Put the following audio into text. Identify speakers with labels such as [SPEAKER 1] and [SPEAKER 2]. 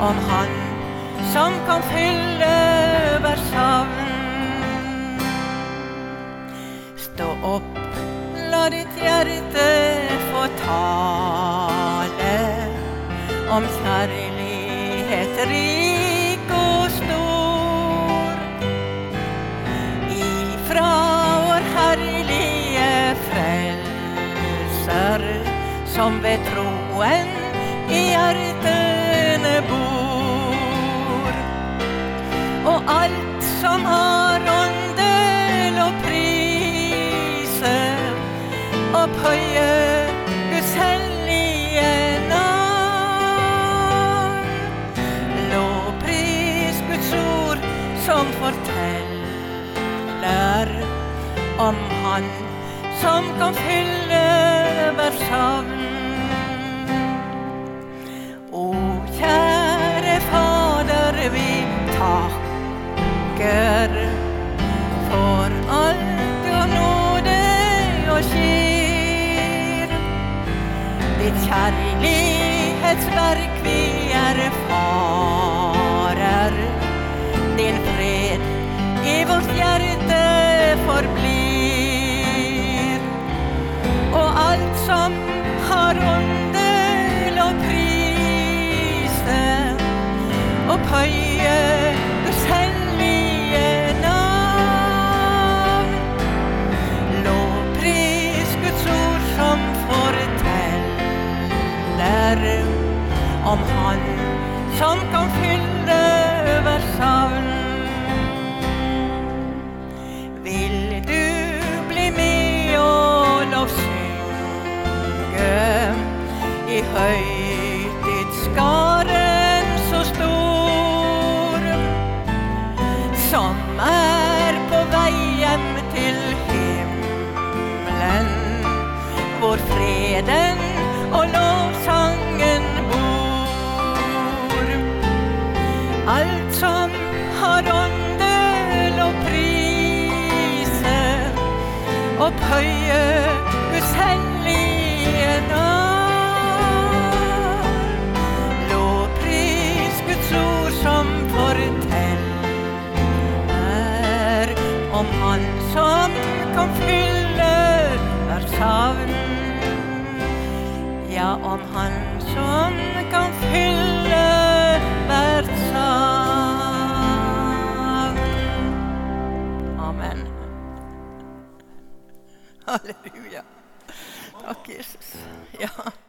[SPEAKER 1] om han som kan fylle hver savn. Stå opp, la ditt hjerte få tale om kjærlighet rik og stor. Ifra vår herlige frelser, som ved troen i hjertene bor. Og alt som har åndel og prise, opphøye Guds hellige navn. Lovpris Guds ord som forteller om han som kan fylle hver savn. O kjære Fader, vi takker for alt du nåde oss gir. Ditt kjærlighetsverk vi erfarer, din fred i vårt hjerte forblir. Og alt som har åndel og prise, opphøye Guds hellige navn. Lovpris Guds ord som forteller om han som kan fylle hver savn. Vil du bli med og lovsynge i høytidsskaren så stor, som på vei hjem til himmelen, hvor freden og lovsangen bor. Alt som har åndel og prise, opphøye Guds hellige navn. Lovpris Guds ord som forteller om han som kan fylle hver savn. Ja, om han som kan fylle hvert savn. Amen. Halleluja. Takk, Jesus. Ja.